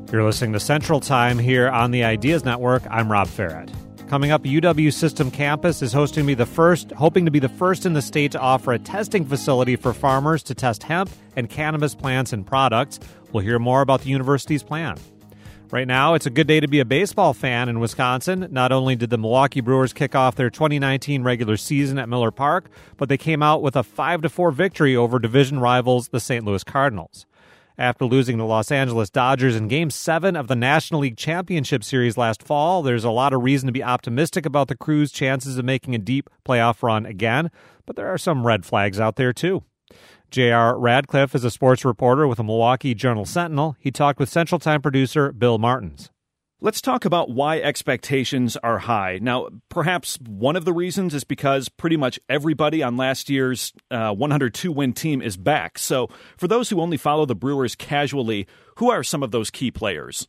You're listening to Central Time here on the Ideas Network. I'm Rob Farrett. Coming up, UW System Campus is hoping to be the first in the state to offer a testing facility for farmers to test hemp and cannabis plants and products. We'll hear more about the university's plan. Right now, it's a good day to be a baseball fan in Wisconsin. Not only did the Milwaukee Brewers kick off their 2019 regular season at Miller Park, but they came out with a 5-4 victory over division rivals, the St. Louis Cardinals. After losing to Los Angeles Dodgers in Game 7 of the National League Championship Series last fall, there's a lot of reason to be optimistic about the Crew's chances of making a deep playoff run again, but there are some red flags out there too. J.R. Radcliffe is a sports reporter with the Milwaukee Journal-Sentinel. He talked with Central Time producer Bill Martins. Let's talk about why expectations are high. Now, perhaps one of the reasons is because pretty much everybody on last year's 102-win team is back. So for those who only follow the Brewers casually, who are some of those key players?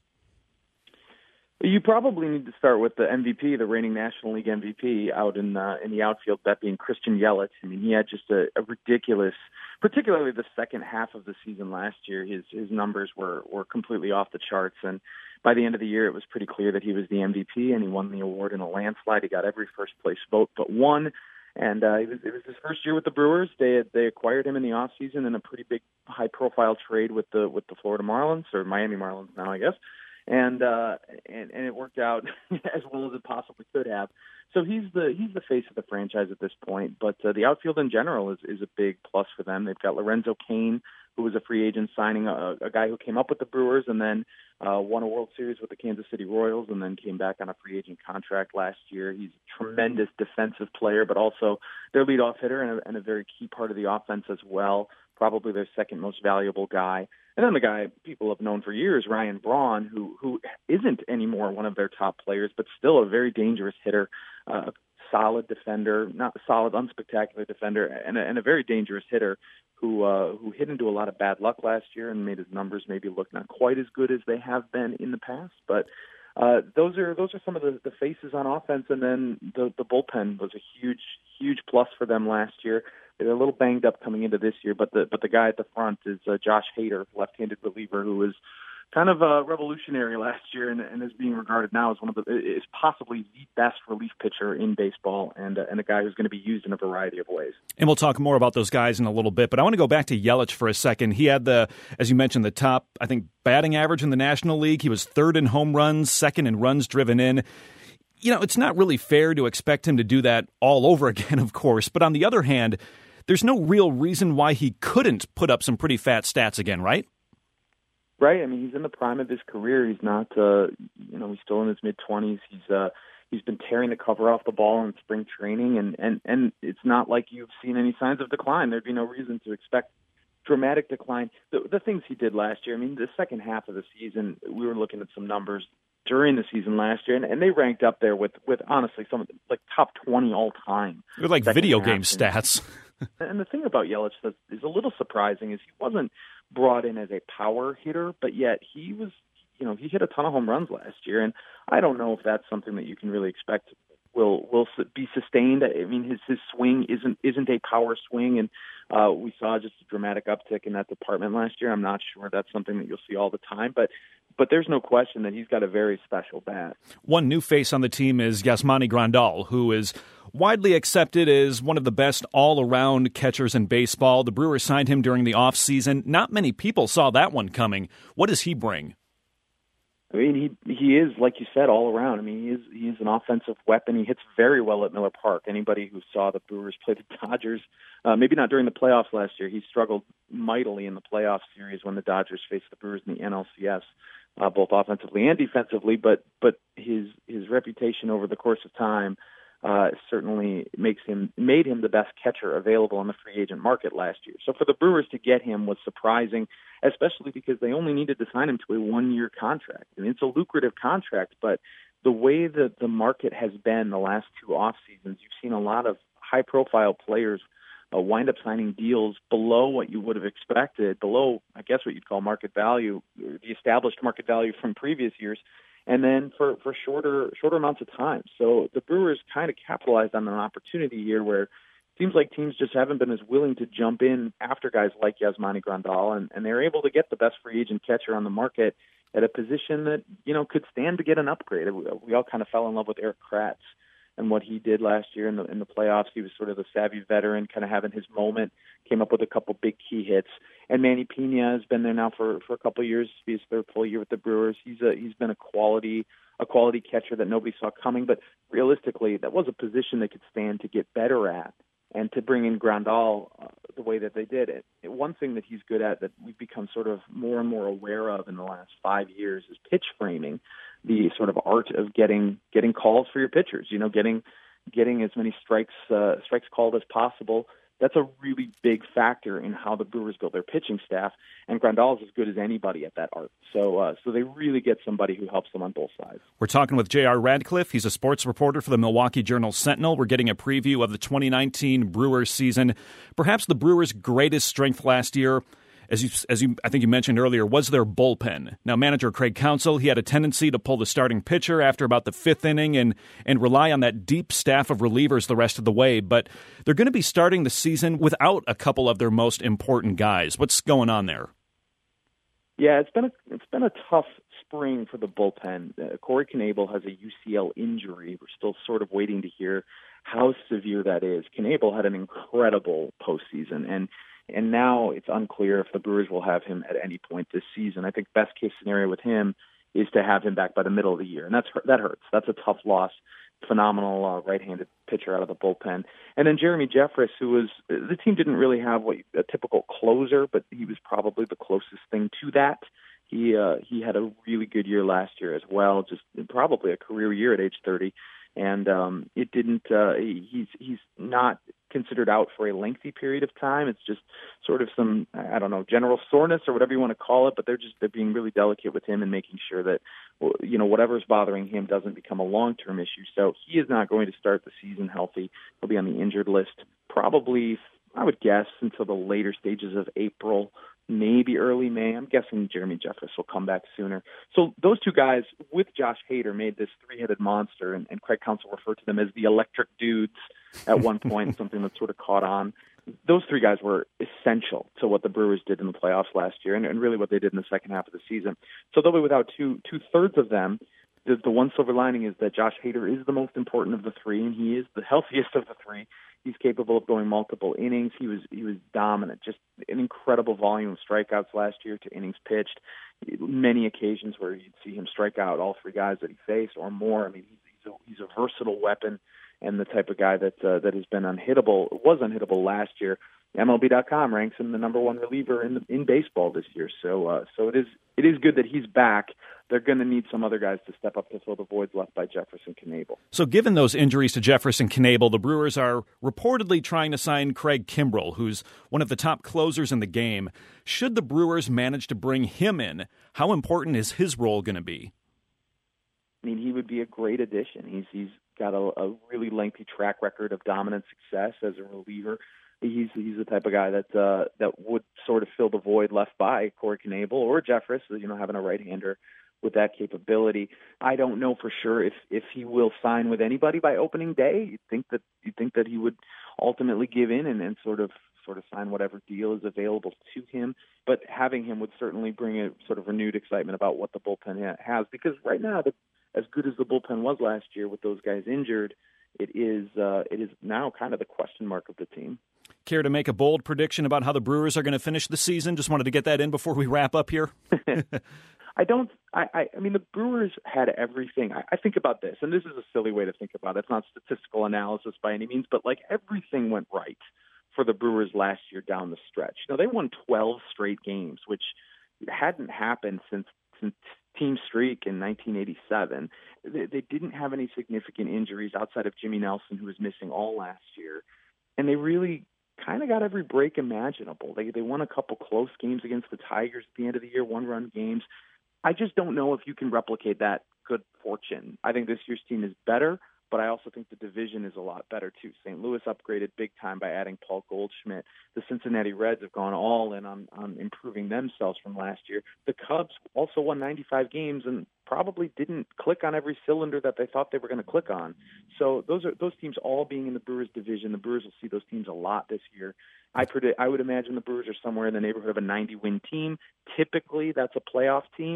You probably need to start with the MVP, the reigning National League MVP, out in the outfield, that being Christian Yelich. I mean, he had just a ridiculous, particularly the second half of the season last year. His numbers were completely off the charts, and by the end of the year, it was pretty clear that he was the MVP, and he won the award in a landslide. He got every first-place vote but one, and it was his first year with the Brewers. They acquired him in the offseason in a pretty big, high-profile trade with the Florida Marlins, or Miami Marlins now, I guess. And it worked out as well as it possibly could have. So he's the face of the franchise at this point. But the outfield in general is a big plus for them. They've got Lorenzo Cain, who was a free agent signing, a guy who came up with the Brewers and then won a World Series with the Kansas City Royals and then came back on a free agent contract last year. He's a tremendous defensive player, but also their leadoff hitter and a very key part of the offense as well. Probably their second most valuable guy. And then the guy people have known for years, Ryan Braun, who isn't anymore one of their top players, but still a very dangerous hitter, a solid defender, not a solid, unspectacular defender, and a very dangerous hitter who hit into a lot of bad luck last year and made his numbers maybe look not quite as good as they have been in the past. But those are some of the faces on offense, and then the bullpen was a huge plus for them last year. They're a little banged up coming into this year, but the guy at the front is Josh Hader, left-handed reliever, who was kind of revolutionary last year and is being regarded now as is possibly the best relief pitcher in baseball and a guy who's going to be used in a variety of ways. And we'll talk more about those guys in a little bit, but I want to go back to Yelich for a second. He had as you mentioned, the top, I think, batting average in the National League. He was third in home runs, second in runs driven in. You know, it's not really fair to expect him to do that all over again, of course, but on the other hand, there's no real reason why he couldn't put up some pretty fat stats again, right? Right. I mean, he's in the prime of his career. He's not, he's still in his mid-20s. He's been tearing the cover off the ball in spring training, and it's not like you've seen any signs of decline. There'd be no reason to expect dramatic decline. The things he did last year, I mean, the second half of the season, we were looking at some numbers during the season last year, and they ranked up there with honestly some of the, like top 20 all time. They're like video game stats. And the thing about Yelich that is a little surprising is he wasn't brought in as a power hitter, but yet he was, he hit a ton of home runs last year, and I don't know if that's something that you can really expect will be sustained. I mean, his swing isn't a power swing, and we saw just a dramatic uptick in that department last year. I'm not sure that's something that you'll see all the time, but there's no question that he's got a very special bat. One new face on the team is Yasmani Grandal, who is widely accepted as one of the best all-around catchers in baseball. The Brewers signed him during the offseason. Not many people saw that one coming. What does he bring? I mean, he is, like you said, all around. I mean, he is an offensive weapon. He hits very well at Miller Park. Anybody who saw the Brewers play the Dodgers, maybe not during the playoffs last year, he struggled mightily in the playoff series when the Dodgers faced the Brewers in the NLCS, both offensively and defensively. But his reputation over the course of time certainly made him the best catcher available on the free agent market last year. So for the Brewers to get him was surprising, especially because they only needed to sign him to a one-year contract. I mean, it's a lucrative contract, but the way that the market has been the last two off seasons, you've seen a lot of high-profile players wind up signing deals below what you would have expected, below, I guess, what you'd call market value, the established market value from previous years, and then for shorter amounts of time. So the Brewers kind of capitalized on an opportunity here where it seems like teams just haven't been as willing to jump in after guys like Yasmani Grandal, and they're able to get the best free agent catcher on the market at a position that, could stand to get an upgrade. We all kind of fell in love with Erik Kratz and what he did last year in the playoffs. He was sort of the savvy veteran, kind of having his moment, came up with a couple big key hits. And Manny Pena has been there now for a couple of years. His third full year with the Brewers. He's been a quality catcher that nobody saw coming. But realistically, that was a position they could stand to get better at. And to bring in Grandal the way that they did it, one thing that he's good at that we've become sort of more and more aware of in the last 5 years is pitch framing, the sort of art of getting calls for your pitchers. Getting as many strikes called as possible. That's a really big factor in how the Brewers built their pitching staff, and Grandal is as good as anybody at that art. So they really get somebody who helps them on both sides. We're talking with J.R. Radcliffe. He's a sports reporter for the Milwaukee Journal-Sentinel. We're getting a preview of the 2019 Brewers season. Perhaps the Brewers' greatest strength last year, as you I think you mentioned earlier, was their bullpen. Now, manager Craig Counsell, he had a tendency to pull the starting pitcher after about the fifth inning and rely on that deep staff of relievers the rest of the way. But they're going to be starting the season without a couple of their most important guys. What's going on there? Yeah, it's been a tough spring for the bullpen. Corey Knebel has a UCL injury. We're still sort of waiting to hear how severe that is. Knebel had an incredible postseason, and now it's unclear if the Brewers will have him at any point this season. I think best case scenario with him is to have him back by the middle of the year, and that hurts. That's a tough loss. Phenomenal right-handed pitcher out of the bullpen. And then Jeremy Jeffress, the team didn't really have a typical closer, but he was probably the closest thing to that. He had a really good year last year as well, just probably a career year at age 30. And it didn't. He's not considered out for a lengthy period of time. It's just sort of some, I don't know, general soreness or whatever you want to call it. But they're being really delicate with him and making sure that whatever's bothering him doesn't become a long-term issue. So he is not going to start the season healthy. He'll be on the injured list probably, I would guess, until the later stages of April. Maybe early May. I'm guessing Jeremy Jeffress will come back sooner. So those two guys with Josh Hader made this three-headed monster, and Craig Counsell referred to them as the electric dudes at one point, something that sort of caught on. Those three guys were essential to what the Brewers did in the playoffs last year and really what they did in the second half of the season. So they'll be without two-thirds of them. The one silver lining is that Josh Hader is the most important of the three, and he is the healthiest of the three. He's capable of going multiple innings. He was dominant, just an incredible volume of strikeouts last year to innings pitched. Many occasions where you'd see him strike out all three guys that he faced or more. I mean, he's a versatile weapon and the type of guy that has been was unhittable last year. MLB.com ranks him the number one reliever in baseball this year. So it is good that he's back. They're going to need some other guys to step up to fill the voids left by Jeffress and Knebel. So given those injuries to Jeffress and Knebel, the Brewers are reportedly trying to sign Craig Kimbrell, who's one of the top closers in the game. Should the Brewers manage to bring him in, how important is his role going to be? I mean, he would be a great addition. He's got a really lengthy track record of dominant success as a reliever. He's the type of guy that would sort of fill the void left by Corey Knebel or Jeffress, having a right-hander with that capability. I don't know for sure if he will sign with anybody by opening day. You'd think that he would ultimately give in and sort of sign whatever deal is available to him. But having him would certainly bring a sort of renewed excitement about what the bullpen has, because right now, as good as the bullpen was last year with those guys injured, it is now kind of the question mark of the team. Care to make a bold prediction about how the Brewers are going to finish the season? Just wanted to get that in before we wrap up here. I mean, the Brewers had everything. I think about this, and this is a silly way to think about it. It's not statistical analysis by any means, but everything went right for the Brewers last year down the stretch. They won 12 straight games, which hadn't happened since Team Streak in 1987. They didn't have any significant injuries outside of Jimmy Nelson, who was missing all last year, and they really kind of got every break imaginable. They won a couple close games against the Tigers at the end of the year, one-run games. I just don't know if you can replicate that good fortune. I think this year's team is better, but I also think the division is a lot better too. St. Louis upgraded big time by adding Paul Goldschmidt. The Cincinnati Reds have gone all in on improving themselves from last year. The Cubs also won 95 games and probably didn't click on every cylinder that they thought they were going to click on. So those teams all being in the Brewers division. The Brewers will see those teams a lot this year. I would imagine the Brewers are somewhere in the neighborhood of a 90-win team. Typically, that's a playoff team.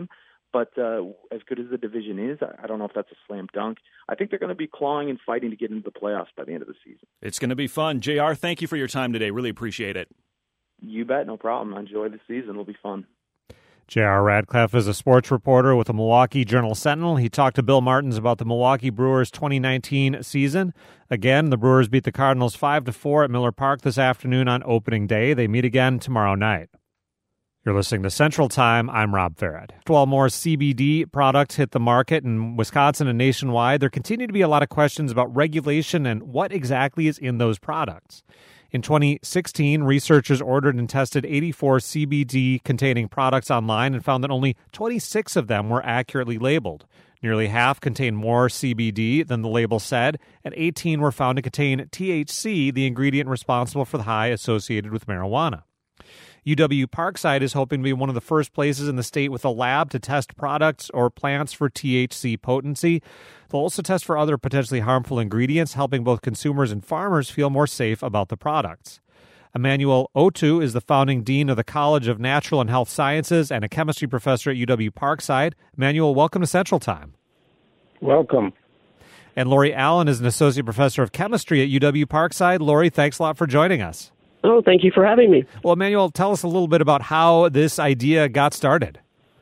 But as good as the division is, I don't know if that's a slam dunk. I think they're going to be clawing and fighting to get into the playoffs by the end of the season. It's going to be fun. JR, thank you for your time today. Really appreciate it. You bet. No problem. Enjoy the season. It'll be fun. J.R. Radcliffe is a sports reporter with the Milwaukee Journal-Sentinel. He talked to Bill Martins about the Milwaukee Brewers 2019 season. Again, the Brewers beat the Cardinals 5-4 at Miller Park this afternoon on opening day. They meet again tomorrow night. You're listening to Central Time. I'm Rob Farrett. While more CBD products hit the market in Wisconsin and nationwide, there continue to be a lot of questions about regulation and what exactly is in those products. In 2016, researchers ordered and tested 84 CBD-containing products online and found that only 26 of them were accurately labeled. Nearly half contained more CBD than the label said, and 18 were found to contain THC, the ingredient responsible for the high associated with marijuana. UW Parkside is hoping to be one of the first places in the state with a lab to test products or plants for THC potency. They'll also test for other potentially harmful ingredients, helping both consumers and farmers feel more safe about the products. Emmanuel Otu is the founding dean of the College of Natural and Health Sciences and a chemistry professor at UW Parkside. Emmanuel, welcome to Central Time. Welcome. And Lori Allen is an associate professor of chemistry at UW Parkside. Lori, thanks a lot for joining us. Oh, thank you for having me. Well, Emmanuel, tell us a little bit about how this idea got started.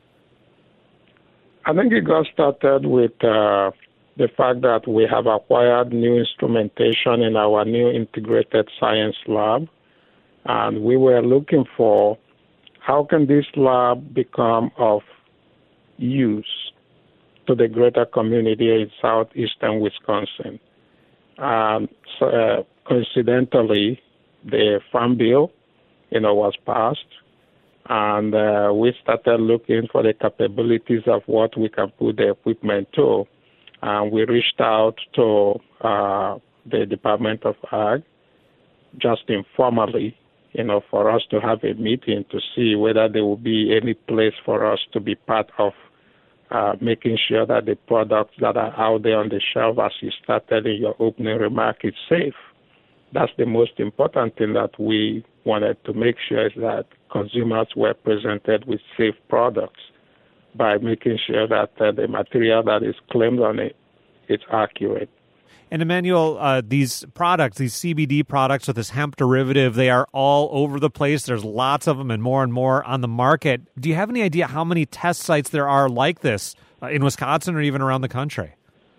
I think it got started with the fact that we have acquired new instrumentation in our new integrated science lab, and we were looking for how can this lab become of use to the greater community in southeastern Wisconsin. Coincidentally, the Farm Bill, was passed, and we started looking for the capabilities of what we can put the equipment to. And we reached out to the Department of Ag, just informally, for us to have a meeting to see whether there will be any place for us to be part of making sure that the products that are out there on the shelf, as you started in your opening remark, is safe. That's the most important thing that we wanted to make sure is that consumers were presented with safe products by making sure that the material that is claimed on it is accurate. And Emmanuel, these products, these CBD products with this hemp derivative, they are all over the place. There's lots of them and more on the market. Do you have any idea how many test sites there are like this in Wisconsin or even around the country?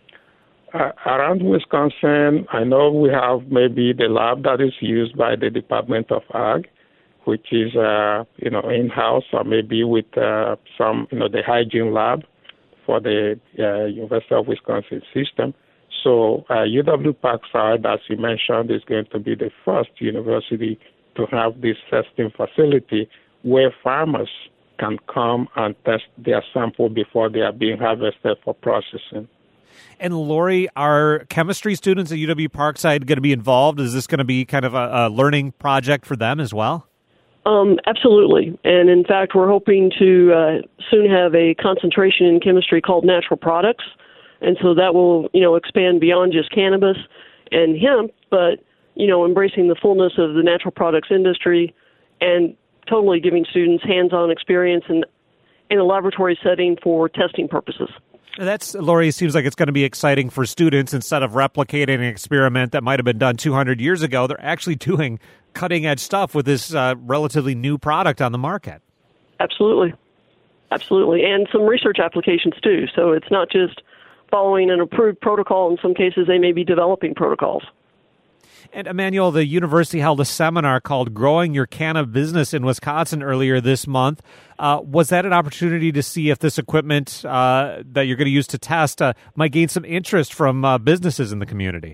Around Wisconsin, I know we have maybe the lab that is used by the Department of Ag, which is, in-house, or maybe with some, the hygiene lab for the University of Wisconsin system. So UW Parkside, as you mentioned, is going to be the first university to have this testing facility where farmers can come and test their sample before they are being harvested for processing. And Lori, are chemistry students at UW Parkside going to be involved? Is this going to be kind of a learning project for them as well? Absolutely. And in fact, we're hoping to soon have a concentration in chemistry called natural products. And so that will, expand beyond just cannabis and hemp, but, embracing the fullness of the natural products industry and totally giving students hands-on experience in a laboratory setting for testing purposes. That's, Lori, seems like it's going to be exciting for students. Instead of replicating an experiment that might have been done 200 years ago, they're actually doing cutting-edge stuff with this relatively new product on the market. Absolutely. And some research applications, too. So it's not just following an approved protocol. In some cases, they may be developing protocols. And Emmanuel, the university held a seminar called Growing Your Cannabis Business in Wisconsin earlier this month. Was that an opportunity to see if this equipment that you're going to use to test might gain some interest from businesses in the community?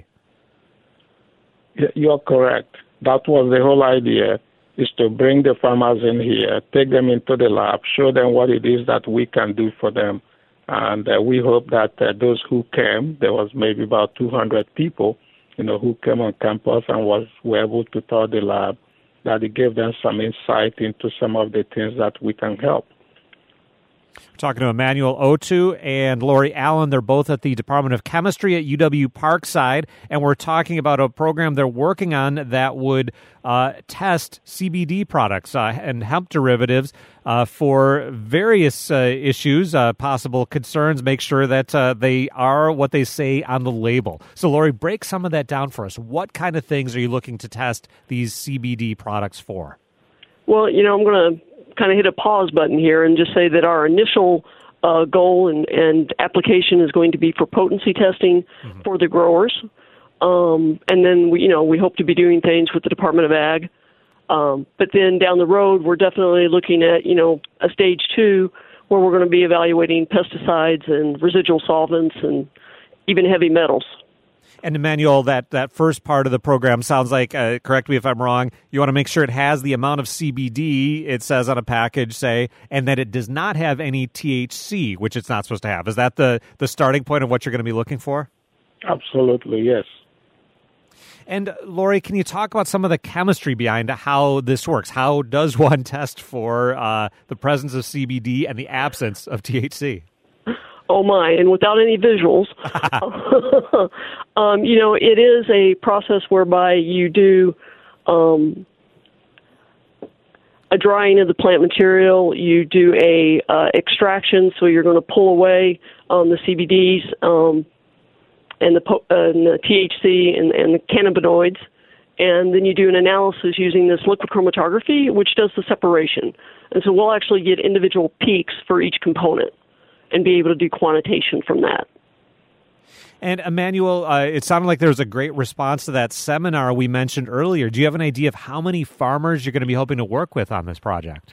You're correct. That was the whole idea, is to bring the farmers in here, take them into the lab, show them what it is that we can do for them. And we hope that those who came, there was maybe about 200 people, who came on campus and were able to tour the lab, that it gave them some insight into some of the things that we can help. We're talking to Emmanuel Otu and Lori Allen. They're both at the Department of Chemistry at UW Parkside, and we're talking about a program they're working on that would test CBD products and hemp derivatives for various issues, possible concerns, make sure that they are what they say on the label. So, Lori, break some of that down for us. What kind of things are you looking to test these CBD products for? Well, I'm going to kind of hit a pause button here and just say that our initial goal and application is going to be for potency testing for the growers. And then we hope to be doing things with the Department of Ag. But then down the road, we're definitely looking at, a stage 2 where we're going to be evaluating pesticides and residual solvents and even heavy metals. And Emmanuel, that first part of the program sounds like, correct me if I'm wrong, you want to make sure it has the amount of CBD, it says on a package, say, and that it does not have any THC, which it's not supposed to have. Is that the starting point of what you're going to be looking for? Absolutely, yes. And Lori, can you talk about some of the chemistry behind how this works? How does one test for the presence of CBD and the absence of THC? Oh my, and without any visuals, it is a process whereby you do a drying of the plant material, you do a extraction, so you're going to pull away the CBDs and the THC and the cannabinoids, and then you do an analysis using this liquid chromatography, which does the separation. And so we'll actually get individual peaks for each component and be able to do quantitation from that. And Emmanuel, it sounded like there was a great response to that seminar we mentioned earlier. Do you have an idea of how many farmers you're going to be hoping to work with on this project?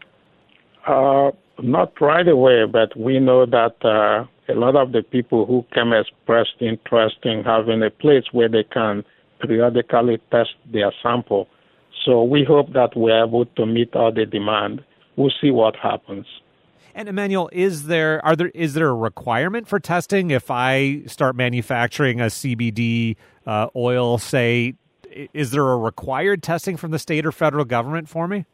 Not right away, but we know that a lot of the people who can express interest in having a place where they can periodically test their sample. So we hope that we're able to meet all the demand. We'll see what happens. And Emmanuel, is there a requirement for testing? If I start manufacturing a CBD oil, say, is there a required testing from the state or federal government for me?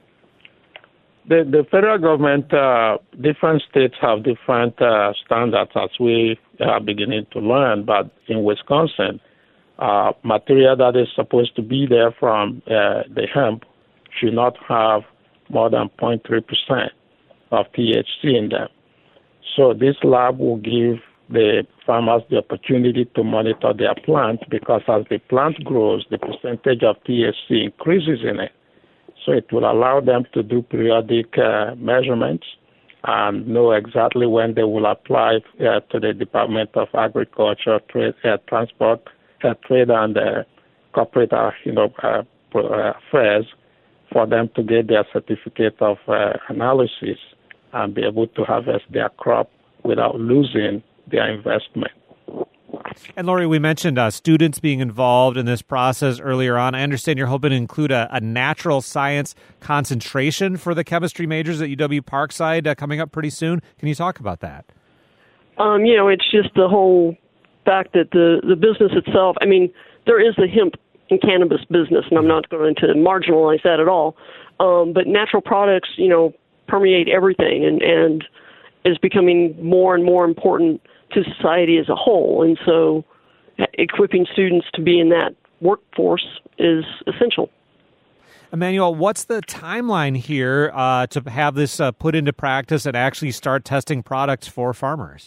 The federal government, different states have different standards as we are beginning to learn. But in Wisconsin, material that is supposed to be there from the hemp should not have more than 0.3% of THC in them. So this lab will give the farmers the opportunity to monitor their plant, because as the plant grows, the percentage of THC increases in it. So it will allow them to do periodic measurements and know exactly when they will apply to the Department of Agriculture, Trade, Transport, Trade and Corporate Affairs for them to get their certificate of analysis and be able to harvest their crop without losing their investment. And Lori, we mentioned students being involved in this process earlier on. I understand you're hoping to include a natural science concentration for the chemistry majors at UW Parkside coming up pretty soon. Can you talk about that? It's just the whole fact that the business itself, there is the hemp and cannabis business, and I'm not going to marginalize that at all. But natural products, permeate everything and is becoming more and more important to society as a whole. And so equipping students to be in that workforce is essential. Emmanuel, what's the timeline here to have this put into practice and actually start testing products for farmers?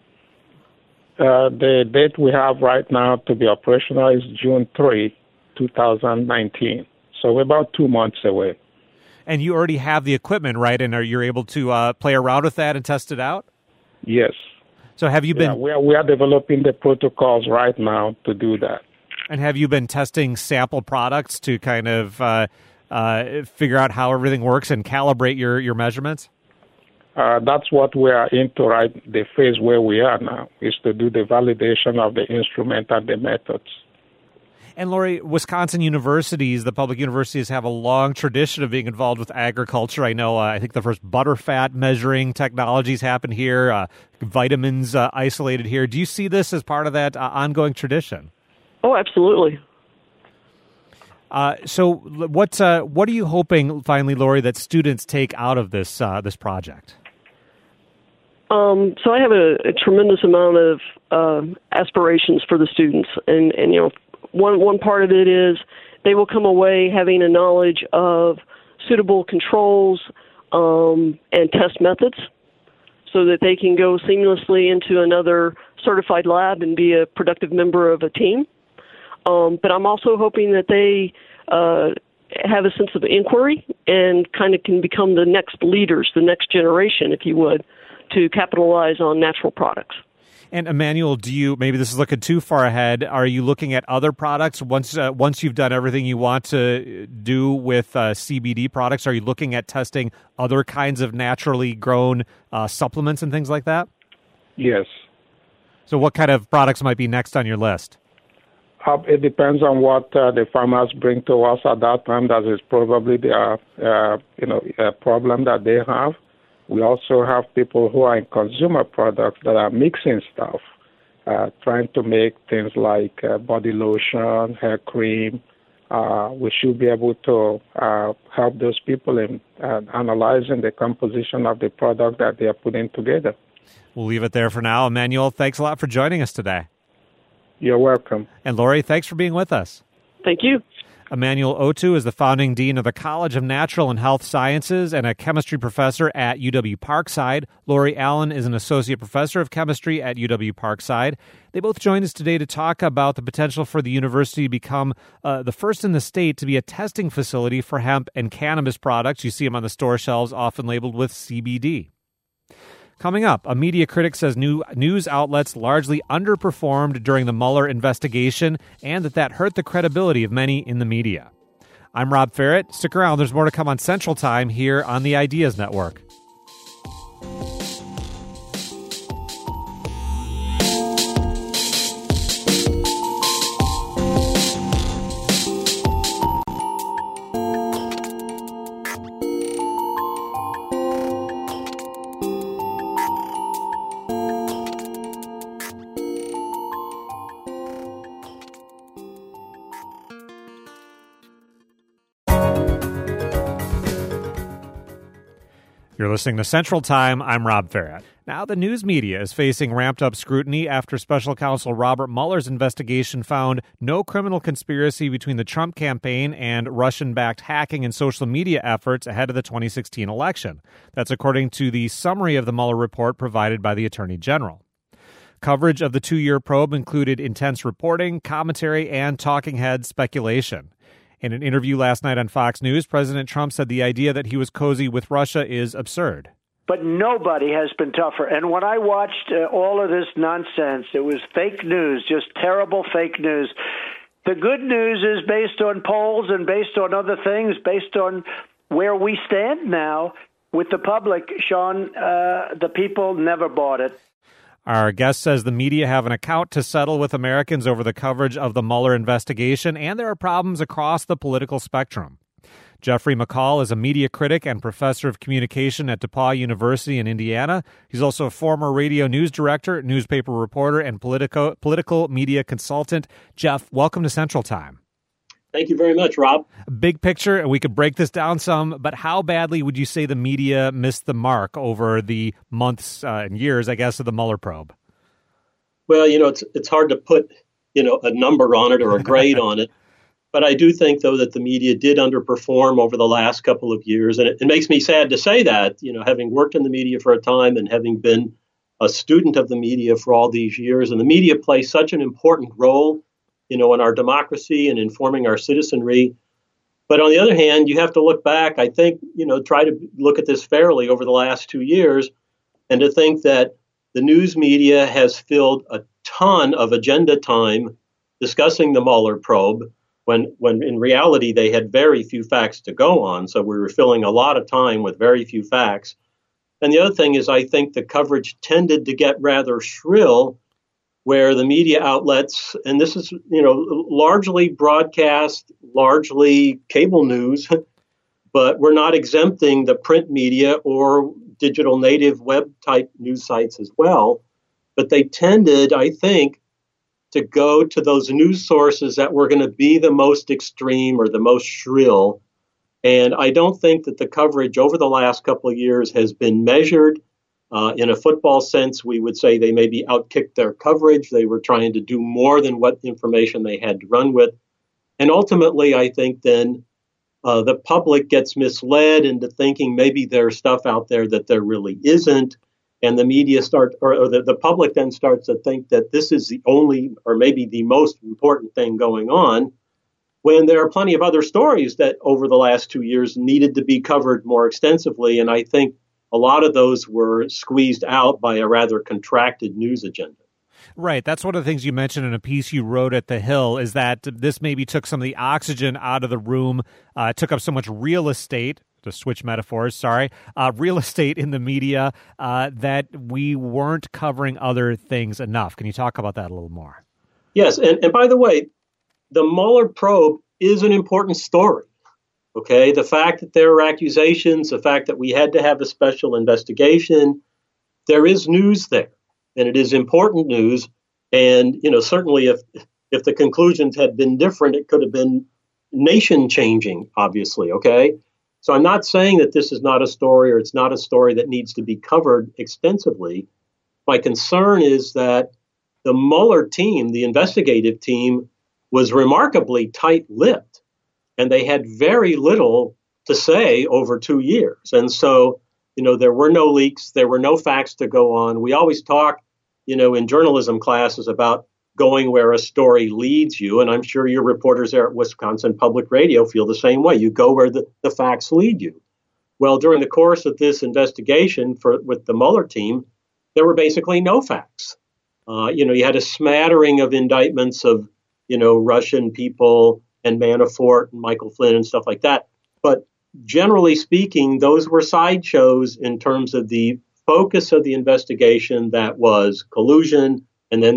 The date we have right now to be operational is June 3, 2019. So we're about 2 months away. And you already have the equipment, right? And you're able to play around with that and test it out? Yes. So have you been... we are developing the protocols right now to do that. And have you been testing sample products to kind of figure out how everything works and calibrate your measurements? That's what we are into the phase where we are now, is to do the validation of the instrument and the methods. And Lori, Wisconsin universities, the public universities, have a long tradition of being involved with agriculture. I know, I think the first butterfat measuring technologies happened here, vitamins isolated here. Do you see this as part of that ongoing tradition? Oh, absolutely. So what are you hoping, finally, Lori, that students take out of this project? So I have a tremendous amount of aspirations for the students, and one part of it is they will come away having a knowledge of suitable controls and test methods, so that they can go seamlessly into another certified lab and be a productive member of a team. But I'm also hoping that they have a sense of inquiry and kind of can become the next leaders, the next generation, if you would, to capitalize on natural products. And Emmanuel, maybe this is looking too far ahead, are you looking at other products once you've done everything you want to do with CBD products? Are you looking at testing other kinds of naturally grown supplements and things like that? Yes. So what kind of products might be next on your list? It depends on what the farmers bring to us at that time. That is probably the a problem that they have. We also have people who are in consumer products that are mixing stuff, trying to make things like body lotion, hair cream. We should be able to help those people in analyzing the composition of the product that they are putting together. We'll leave it there for now. Emmanuel, thanks a lot for joining us today. You're welcome. And Lori, thanks for being with us. Thank you. Emmanuel Otu is the founding dean of the College of Natural and Health Sciences and a chemistry professor at UW-Parkside. Lori Allen is an associate professor of chemistry at UW-Parkside. They both joined us today to talk about the potential for the university to become the first in the state to be a testing facility for hemp and cannabis products. You see them on the store shelves, often labeled with CBD. Coming up, a media critic says news outlets largely underperformed during the Mueller investigation and that hurt the credibility of many in the media. I'm Rob Ferrett. Stick around. There's more to come on Central Time here on the Ideas Network. You're listening to Central Time. I'm Rob Ferrett. Now, the news media is facing ramped-up scrutiny after special counsel Robert Mueller's investigation found no criminal conspiracy between the Trump campaign and Russian-backed hacking and social media efforts ahead of the 2016 election. That's according to the summary of the Mueller report provided by the Attorney General. Coverage of the 2-year probe included intense reporting, commentary, and talking head speculation. In an interview last night on Fox News, President Trump said the idea that he was cozy with Russia is absurd. But nobody has been tougher. And when I watched all of this nonsense, it was fake news, just terrible fake news. The good news is based on polls and based on other things, based on where we stand now with the public, Sean, the people never bought it. Our guest says the media have an account to settle with Americans over the coverage of the Mueller investigation, and there are problems across the political spectrum. Jeffrey McCall is a media critic and professor of communication at DePauw University in Indiana. He's also a former radio news director, newspaper reporter, and political media consultant. Jeff, welcome to Central Time. Thank you very much, Rob. Big picture, and we could break this down some, but how badly would you say the media missed the mark over the months and years, I guess, of the Mueller probe? Well, it's hard to put, a number on it or a grade on it. But I do think, though, that the media did underperform over the last couple of years. And it makes me sad to say that, having worked in the media for a time and having been a student of the media for all these years. And the media plays such an important role in our democracy and informing our citizenry. But on the other hand, you have to look back, I think, try to look at this fairly over the last 2 years and to think that the news media has filled a ton of agenda time discussing the Mueller probe when in reality they had very few facts to go on. So we were filling a lot of time with very few facts. And the other thing is I think the coverage tended to get rather shrill where the media outlets, and this is, largely broadcast, largely cable news, but we're not exempting the print media or digital native web type news sites as well. But they tended, I think, to go to those news sources that were going to be the most extreme or the most shrill. And I don't think that the coverage over the last couple of years has been measured. In a football sense, we would say they maybe outkicked their coverage. They were trying to do more than what information they had to run with. And ultimately, I think then the public gets misled into thinking maybe there's stuff out there that there really isn't. And the media the public then starts to think that this is the only or maybe the most important thing going on, when there are plenty of other stories that over the last 2 years needed to be covered more extensively. And I think a lot of those were squeezed out by a rather contracted news agenda. Right. That's one of the things you mentioned in a piece you wrote at The Hill, is that this maybe took some of the oxygen out of the room, took up so much real estate, to switch metaphors, real estate in the media, that we weren't covering other things enough. Can you talk about that a little more? Yes. And by the way, the Mueller probe is an important story. Okay, the fact that there are accusations, the fact that we had to have a special investigation, there is news there, and it is important news. And certainly, if the conclusions had been different, it could have been nation-changing. Obviously, okay. So I'm not saying that this is not a story, or it's not a story that needs to be covered extensively. My concern is that the Mueller team, the investigative team, was remarkably tight-lipped. And they had very little to say over 2 years. And so, there were no leaks. There were no facts to go on. We always talk, in journalism classes about going where a story leads you. And I'm sure your reporters there at Wisconsin Public Radio feel the same way. You go where the facts lead you. Well, during the course of this investigation with the Mueller team, there were basically no facts. You had a smattering of indictments of, Russian people and Manafort and Michael Flynn and stuff like that. But generally speaking, those were sideshows in terms of the focus of the investigation, that was collusion and then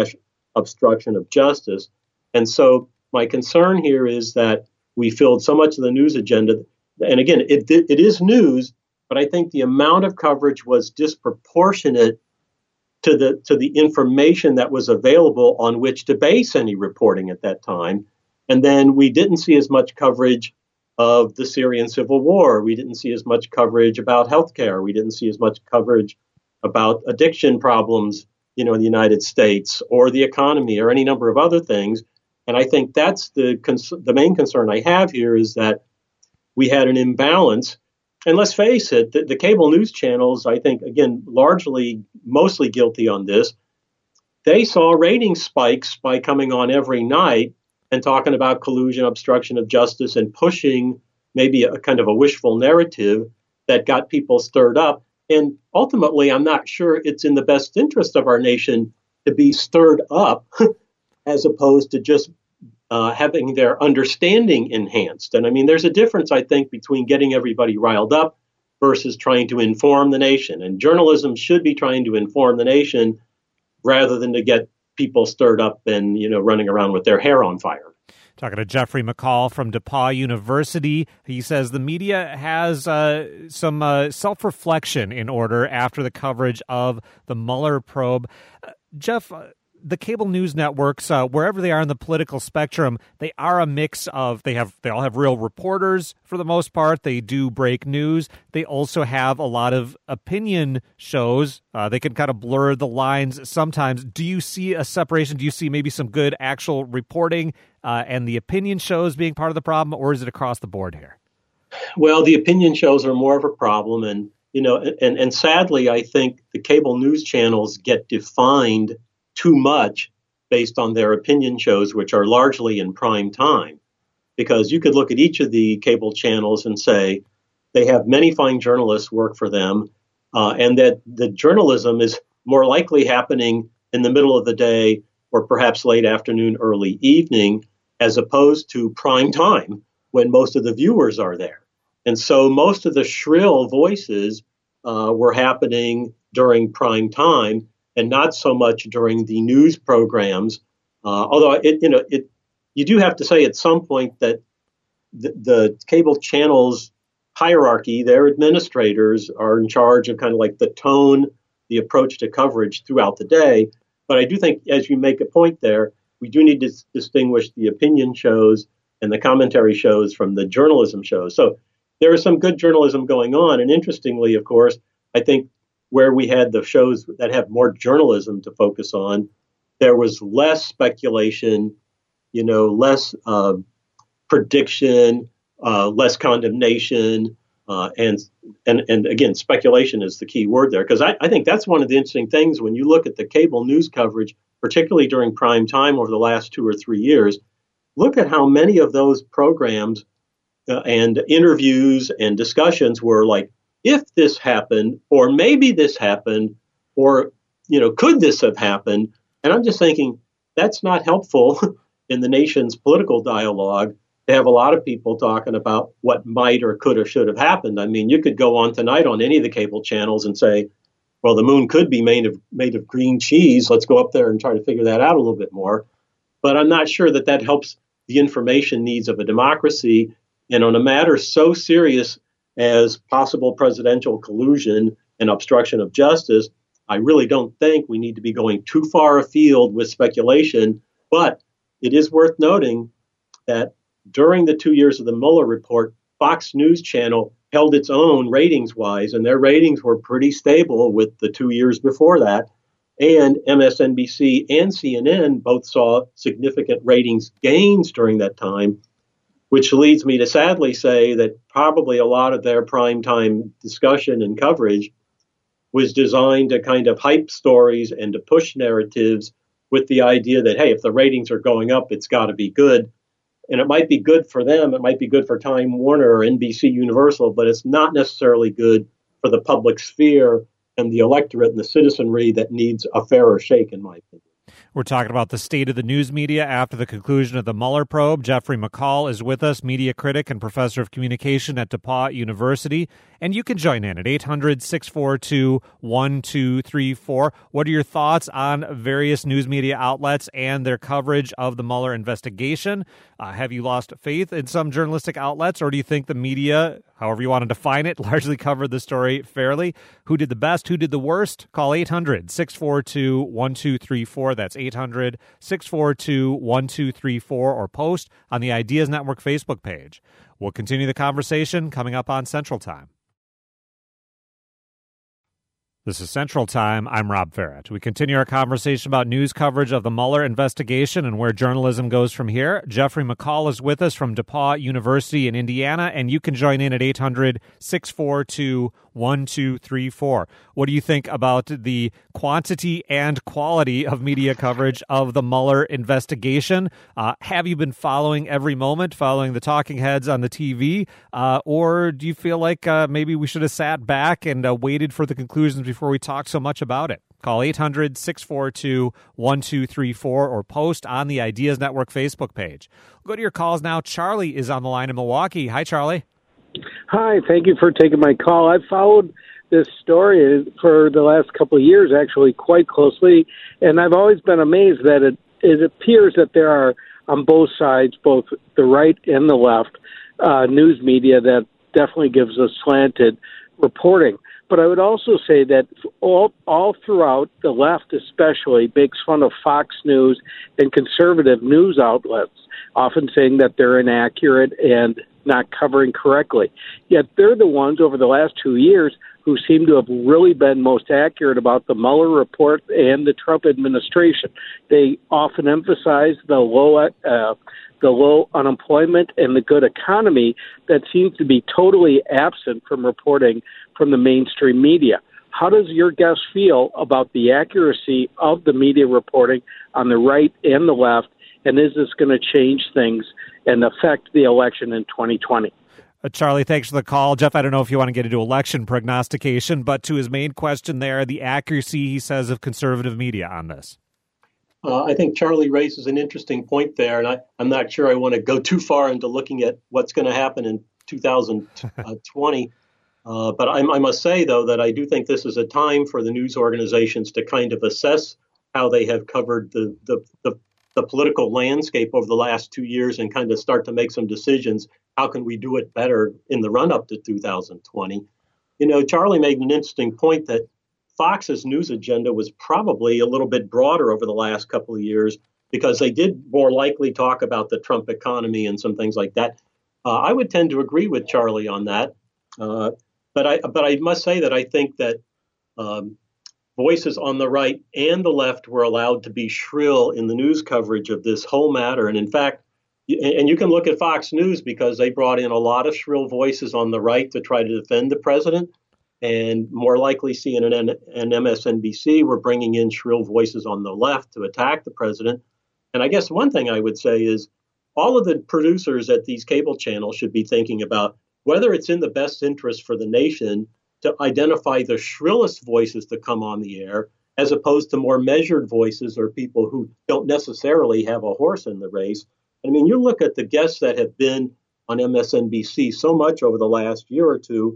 / obstruction of justice. And so my concern here is that we filled so much of the news agenda. And again, it is news, but I think the amount of coverage was disproportionate to the information that was available on which to base any reporting at that time. And then we didn't see as much coverage of the Syrian civil war. We didn't see as much coverage about healthcare. We didn't see as much coverage about addiction problems, in the United States, or the economy, or any number of other things. And I think that's the main concern I have here, is that we had an imbalance. And let's face it, the cable news channels, I think, again, mostly guilty on this. They saw rating spikes by coming on every night and talking about collusion, obstruction of justice, and pushing maybe a kind of a wishful narrative that got people stirred up. And ultimately, I'm not sure it's in the best interest of our nation to be stirred up as opposed to just having their understanding enhanced. And I mean, there's a difference, I think, between getting everybody riled up versus trying to inform the nation. And journalism should be trying to inform the nation rather than to get people stirred up and, running around with their hair on fire. Talking to Jeffrey McCall from DePauw University. He says the media has some self-reflection in order after the coverage of the Mueller probe. Jeff, the cable news networks, wherever they are in the political spectrum, they are a mix of, they all have real reporters for the most part. They do break news. They also have a lot of opinion shows. They can kind of blur the lines sometimes. Do you see a separation? Do you see maybe some good actual reporting and the opinion shows being part of the problem, or is it across the board here? Well, the opinion shows are more of a problem. And, and sadly, I think the cable news channels get defined too much based on their opinion shows, which are largely in prime time. Because you could look at each of the cable channels and say they have many fine journalists work for them, and that the journalism is more likely happening in the middle of the day or perhaps late afternoon, early evening, as opposed to prime time when most of the viewers are there. And so most of the shrill voices were happening during prime time, and not so much during the news programs. Although you do have to say at some point that the cable channels hierarchy, their administrators are in charge of kind of like the tone, the approach to coverage throughout the day. But I do think, as you make a point there, we do need to distinguish the opinion shows and the commentary shows from the journalism shows. So there is some good journalism going on. And interestingly, of course, I think where we had the shows that have more journalism to focus on, there was less speculation, less prediction, less condemnation, and again, speculation is the key word there, because I think that's one of the interesting things when you look at the cable news coverage, particularly during prime time over the last 2 or 3 years. Look at how many of those programs and interviews and discussions were like, if this happened, or maybe this happened, or, could this have happened? And I'm just thinking that's not helpful in the nation's political dialogue to have a lot of people talking about what might or could or should have happened. I mean, you could go on tonight on any of the cable channels and say, well, the moon could be made of green cheese. Let's go up there and try to figure that out a little bit more. But I'm not sure that helps the information needs of a democracy. And on a matter so serious as possible presidential collusion and obstruction of justice, I really don't think we need to be going too far afield with speculation. But it is worth noting that during the 2 years of the Mueller report, Fox News Channel held its own ratings-wise, and their ratings were pretty stable with the 2 years before that. And MSNBC and CNN both saw significant ratings gains during that time, which leads me to sadly say that probably a lot of their primetime discussion and coverage was designed to kind of hype stories and to push narratives with the idea that, hey, if the ratings are going up, it's got to be good. And it might be good for them. It might be good for Time Warner or NBC Universal, but it's not necessarily good for the public sphere and the electorate and the citizenry that needs a fairer shake, in my opinion. We're talking about the state of the news media after the conclusion of the Mueller probe. Jeffrey McCall is with us, media critic and professor of communication at DePauw University. And you can join in at 800-642-1234. What are your thoughts on various news media outlets and their coverage of the Mueller investigation? Have you lost faith in some journalistic outlets, or do you think the media, however you want to define it, largely covered the story fairly? Who did the best? Who did the worst? Call 800-642-1234. That's 800-642-1234, or post on the Ideas Network Facebook page. We'll continue the conversation coming up on Central Time. This is Central Time. I'm Rob Ferret. We continue our conversation about news coverage of the Mueller investigation and where journalism goes from here. Jeffrey McCall is with us from DePauw University in Indiana, and you can join in at 800-642-1234. What do you think about the quantity and quality of media coverage of the Mueller investigation? Have you been following every moment, following the talking heads on the TV, or do you feel like maybe we should have sat back and waited for the conclusions before we talk so much about it? Call 800-642-1234 or post on the Ideas Network Facebook page. We'll go to your calls now. Charlie is on the line in Milwaukee. Hi, Charlie. Hi, thank you for taking my call. I've followed this story for the last couple of years, actually, quite closely, and I've always been amazed that it appears that there are, on both sides, both the right and the left, news media that definitely gives us slanted reporting. But I would also say that all throughout, the left especially makes fun of Fox News and conservative news outlets, often saying that they're inaccurate and not covering correctly. Yet they're the ones over the last 2 years who seem to have really been most accurate about the Mueller report and the Trump administration. They often emphasize the low unemployment and the good economy that seems to be totally absent from reporting from the mainstream media. How does your guest feel about the accuracy of the media reporting on the right and the left, and is this going to change things and affect the election in 2020? Charlie, thanks for the call. Jeff, I don't know if you want to get into election prognostication, but to his main question there, the accuracy, he says, of conservative media on this. I think Charlie raises an interesting point there, and I'm not sure I want to go too far into looking at what's going to happen in 2020. But I must say, though, that I do think this is a time for the news organizations to kind of assess how they have covered the political landscape over the last 2 years and kind of start to make some decisions. How can we do it better in the run-up to 2020? Charlie made an interesting point that Fox's news agenda was probably a little bit broader over the last couple of years because they did more likely talk about the Trump economy and some things like that. I would tend to agree with Charlie on that. But I must say that I think that voices on the right and the left were allowed to be shrill in the news coverage of this whole matter. And in fact, and you can look at Fox News because they brought in a lot of shrill voices on the right to try to defend the president. And more likely CNN and MSNBC were bringing in shrill voices on the left to attack the president. And I guess one thing I would say is all of the producers at these cable channels should be thinking about whether it's in the best interest for the nation to identify the shrillest voices to come on the air, as opposed to more measured voices or people who don't necessarily have a horse in the race. I mean, you look at the guests that have been on MSNBC so much over the last year or two.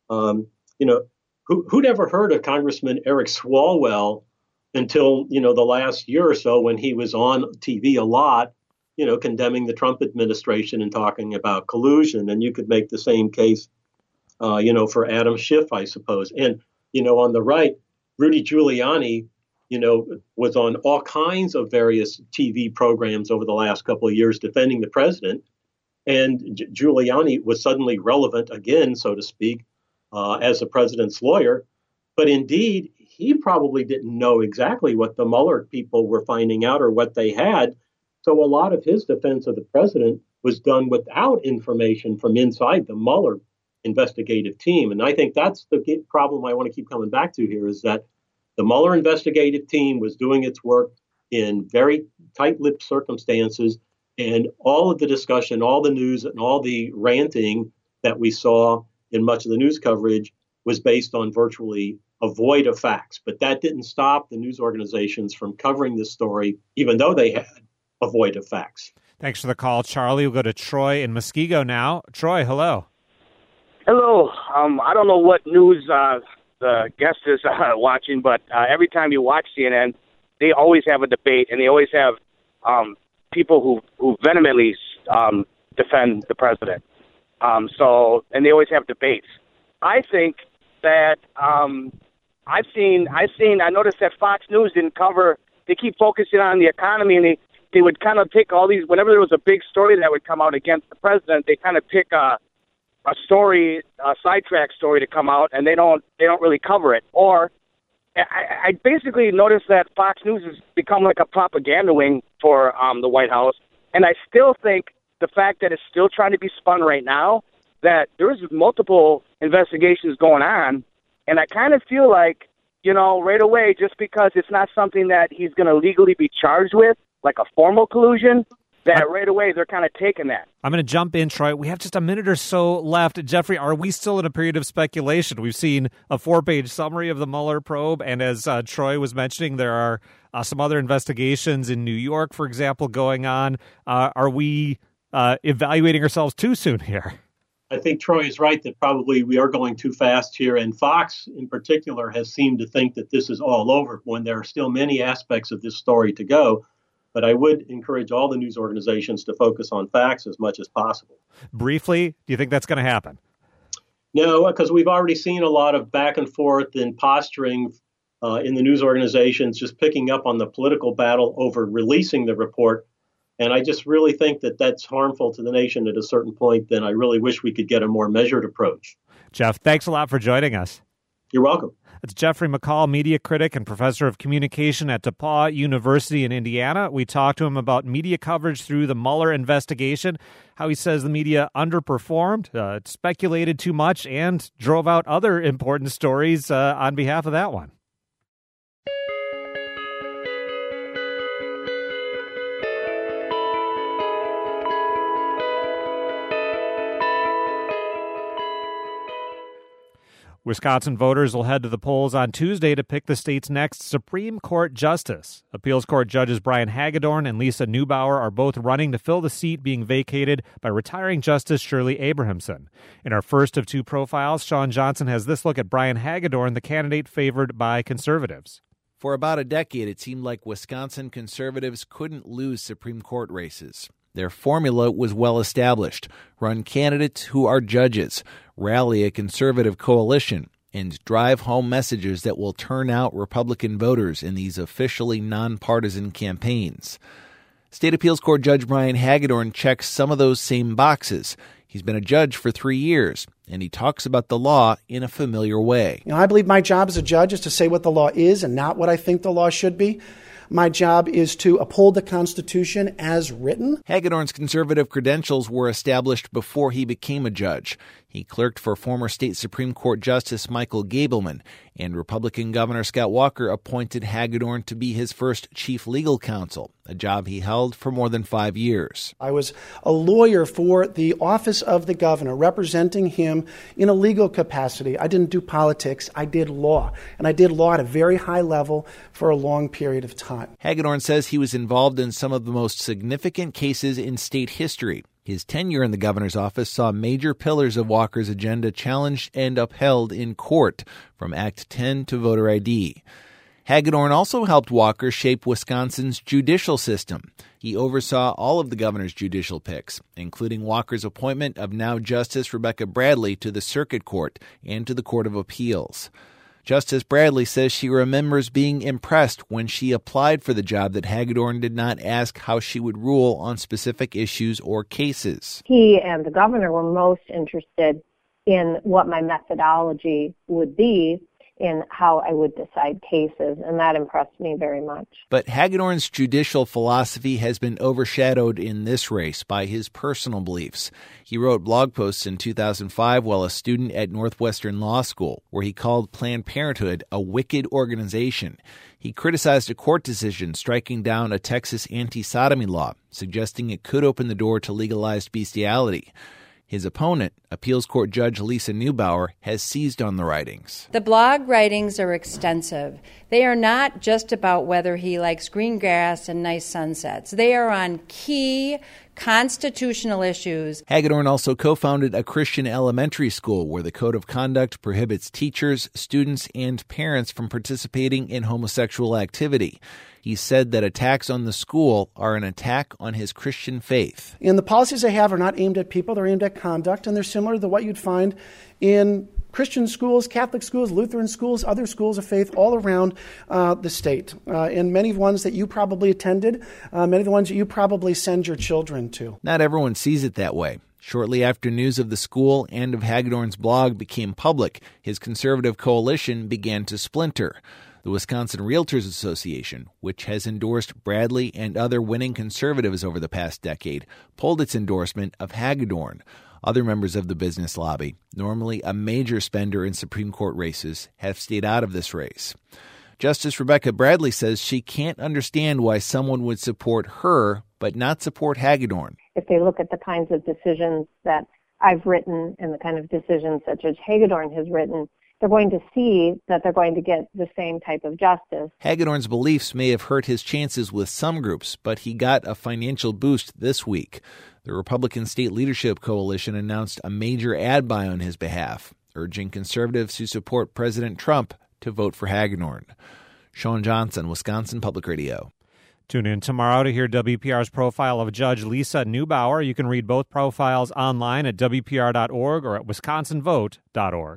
Who'd ever heard of Congressman Eric Swalwell until, the last year or so when he was on TV a lot, condemning the Trump administration and talking about collusion. And you could make the same case, for Adam Schiff, I suppose. And, on the right, Rudy Giuliani, was on all kinds of various TV programs over the last couple of years defending the president. And Giuliani was suddenly relevant again, so to speak, as the president's lawyer. But indeed, he probably didn't know exactly what the Mueller people were finding out or what they had. So a lot of his defense of the president was done without information from inside the Mueller investigative team. And I think that's the problem I want to keep coming back to here, is that the Mueller investigative team was doing its work in very tight-lipped circumstances, and all of the discussion, all the news, and all the ranting that we saw in much of the news coverage was based on virtually a void of facts. But that didn't stop the news organizations from covering this story, even though they had a void of facts. Thanks for the call, Charlie. We'll go to Troy in Muskego now. Troy, hello. Hello. I don't know what news the guest is watching, but every time you watch CNN, they always have a debate, and they always have people who vehemently defend the president. And they always have debates. I think that I noticed that Fox News didn't cover. They keep focusing on the economy, and they would kind of pick all these. Whenever there was a big story that would come out against the president, they kind of pick a sidetrack story to come out, and they don't really cover it. Or I basically noticed that Fox News has become like a propaganda wing for the White House, and I still think the fact that it's still trying to be spun right now, that there's multiple investigations going on, and I kind of feel like, right away, just because it's not something that he's going to legally be charged with, like a formal collusion, that right away they're kind of taking that. I'm going to jump in, Troy. We have just a minute or so left. Jeffrey, are we still in a period of speculation? We've seen a 4-page summary of the Mueller probe, and as Troy was mentioning, there are some other investigations in New York, for example, going on. Are we evaluating ourselves too soon here? I think Troy is right that probably we are going too fast here, and Fox in particular has seemed to think that this is all over when there are still many aspects of this story to go. But I would encourage all the news organizations to focus on facts as much as possible. Briefly, do you think that's going to happen? No, because we've already seen a lot of back and forth and posturing in the news organizations, just picking up on the political battle over releasing the report. And I just really think that that's harmful to the nation at a certain point. Then I really wish we could get a more measured approach. Jeff, thanks a lot for joining us. You're welcome. It's Jeffrey McCall, media critic and professor of communication at DePauw University in Indiana. We talked to him about media coverage through the Mueller investigation, how he says the media underperformed, speculated too much, and drove out other important stories on behalf of that one. Wisconsin voters will head to the polls on Tuesday to pick the state's next Supreme Court justice. Appeals Court judges Brian Hagedorn and Lisa Neubauer are both running to fill the seat being vacated by retiring Justice Shirley Abrahamson. In our first of two profiles, Sean Johnson has this look at Brian Hagedorn, the candidate favored by conservatives. For about a decade, it seemed like Wisconsin conservatives couldn't lose Supreme Court races. Their formula was well established: run candidates who are judges, rally a conservative coalition, and drive home messages that will turn out Republican voters in these officially nonpartisan campaigns. State Appeals Court Judge Brian Hagedorn checks some of those same boxes. He's been a judge for 3 years, and he talks about the law in a familiar way. I believe my job as a judge is to say what the law is and not what I think the law should be. My job is to uphold the Constitution as written. Hagedorn's conservative credentials were established before he became a judge. He clerked for former state Supreme Court Justice Michael Gableman, and Republican Governor Scott Walker appointed Hagedorn to be his first chief legal counsel, a job he held for more than 5 years. I was a lawyer for the office of the governor, representing him in a legal capacity. I didn't do politics, I did law, and I did law at a very high level for a long period of time. Hagedorn says he was involved in some of the most significant cases in state history. His tenure in the governor's office saw major pillars of Walker's agenda challenged and upheld in court, from Act 10 to voter ID. Hagedorn also helped Walker shape Wisconsin's judicial system. He oversaw all of the governor's judicial picks, including Walker's appointment of now Justice Rebecca Bradley to the Circuit Court and to the Court of Appeals. Justice Bradley says she remembers being impressed when she applied for the job that Hagedorn did not ask how she would rule on specific issues or cases. He and the governor were most interested in what my methodology would be in how I would decide cases, and that impressed me very much. But Hagedorn's judicial philosophy has been overshadowed in this race by his personal beliefs. He wrote blog posts in 2005 while a student at Northwestern Law School, where he called Planned Parenthood a wicked organization. He criticized a court decision striking down a Texas anti-sodomy law, suggesting it could open the door to legalized bestiality. His opponent, appeals court judge Lisa Neubauer, has seized on the writings. The blog writings are extensive. They are not just about whether he likes green grass and nice sunsets. They are on key constitutional issues. Hagedorn also co-founded a Christian elementary school where the code of conduct prohibits teachers, students, and parents from participating in homosexual activity. He said that attacks on the school are an attack on his Christian faith. And the policies I have are not aimed at people, they're aimed at conduct, and they're similar to what you'd find in Christian schools, Catholic schools, Lutheran schools, other schools of faith all around the state. And many of the ones that you probably attended, many of the ones that you probably send your children to. Not everyone sees it that way. Shortly after news of the school and of Hagedorn's blog became public, his conservative coalition began to splinter. The Wisconsin Realtors Association, which has endorsed Bradley and other winning conservatives over the past decade, pulled its endorsement of Hagedorn. Other members of the business lobby, normally a major spender in Supreme Court races, have stayed out of this race. Justice Rebecca Bradley says she can't understand why someone would support her but not support Hagedorn. If they look at the kinds of decisions that I've written and the kind of decisions that Judge Hagedorn has written, they're going to see that they're going to get the same type of justice. Hagedorn's beliefs may have hurt his chances with some groups, but he got a financial boost this week. The Republican State Leadership Coalition announced a major ad buy on his behalf, urging conservatives who support President Trump to vote for Hagedorn. Sean Johnson, Wisconsin Public Radio. Tune in tomorrow to hear WPR's profile of Judge Lisa Neubauer. You can read both profiles online at WPR.org or at WisconsinVote.org.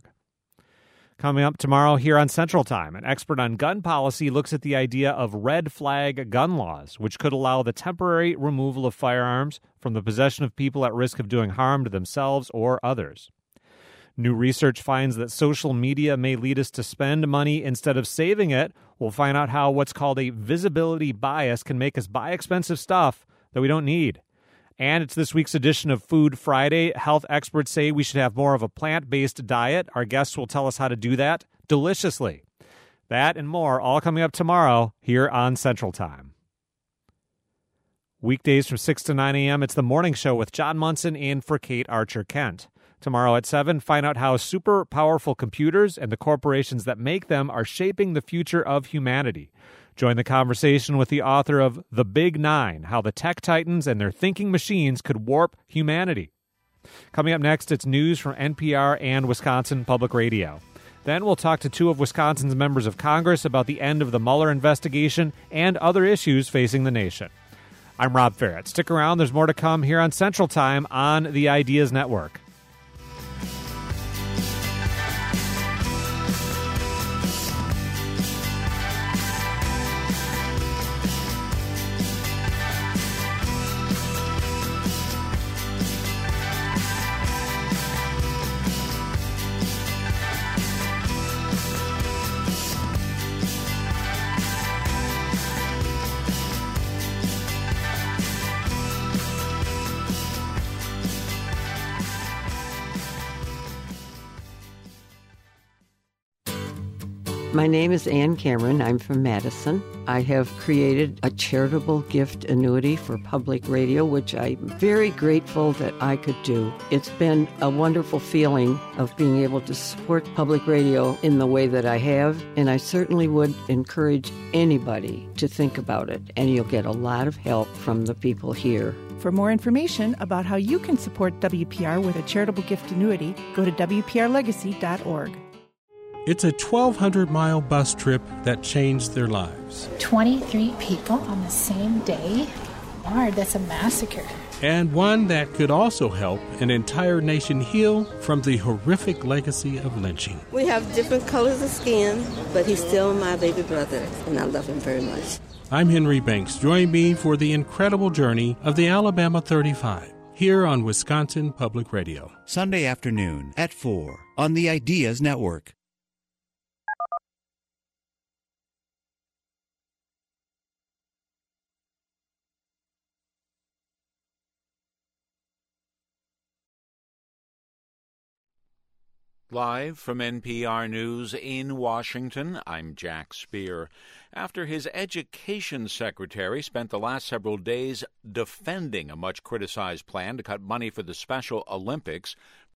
Coming up tomorrow here on Central Time, an expert on gun policy looks at the idea of red flag gun laws, which could allow the temporary removal of firearms from the possession of people at risk of doing harm to themselves or others. New research finds that social media may lead us to spend money instead of saving it. We'll find out how what's called a visibility bias can make us buy expensive stuff that we don't need. And it's this week's edition of Food Friday. Health experts say we should have more of a plant-based diet. Our guests will tell us how to do that deliciously. That and more all coming up tomorrow here on Central Time. Weekdays from 6 to 9 a.m., it's the morning show with John Munson and for Kate Archer-Kent. Tomorrow at 7, find out how super powerful computers and the corporations that make them are shaping the future of humanity. Join the conversation with the author of The Big Nine, How the Tech Titans and Their Thinking Machines Could Warp Humanity. Coming up next, it's news from NPR and Wisconsin Public Radio. Then we'll talk to two of Wisconsin's members of Congress about the end of the Mueller investigation and other issues facing the nation. I'm Rob Ferrett. Stick around. There's more to come here on Central Time on the Ideas Network. My name is Ann Cameron. I'm from Madison. I have created a charitable gift annuity for public radio, which I'm very grateful that I could do. It's been a wonderful feeling of being able to support public radio in the way that I have, and I certainly would encourage anybody to think about it, and you'll get a lot of help from the people here. For more information about how you can support WPR with a charitable gift annuity, go to WPRLegacy.org. It's a 1,200-mile bus trip that changed their lives. 23 people on the same day? Lord, that's a massacre. And one that could also help an entire nation heal from the horrific legacy of lynching. We have different colors of skin, but he's still my baby brother, and I love him very much. I'm Henry Banks. Join me for the incredible journey of the Alabama 35 here on Wisconsin Public Radio. Sunday afternoon at 4 on the Ideas Network. Live from NPR News in Washington, I'm Jack Speer. After his education secretary spent the last several days defending a much-criticized plan to cut money for the Special Olympics,